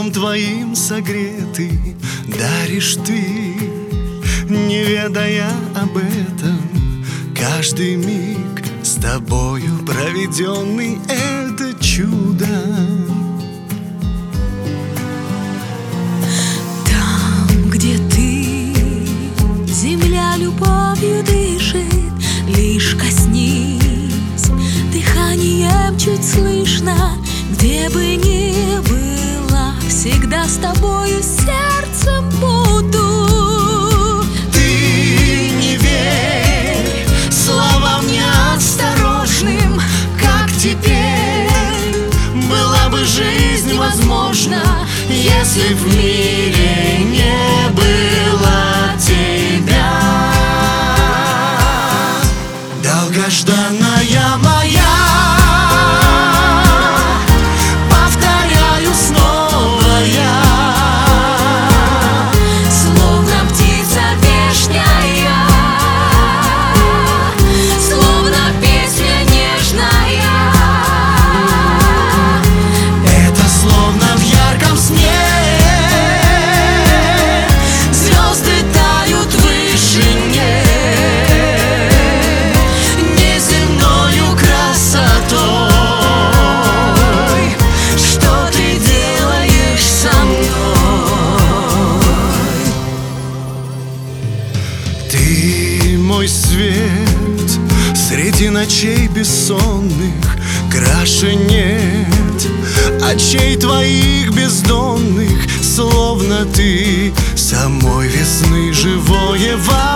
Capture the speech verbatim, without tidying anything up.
Светом твоим согретый даришь ты, не ведая об этом. Каждый миг с тобою проведенный — это чудо. Там, где ты, земля любовью дышит, лишь коснись, дыханием чуть слышно. Где бы ни была, всегда с тобою сердцем буду. Ты не верь словам неосторожным, как теперь была бы жизнь возможна, если в мире не было тебя. Долгожданная моя, мой свет среди ночей бессонных, краше нет очей твоих бездонных, словно ты самой весны живое во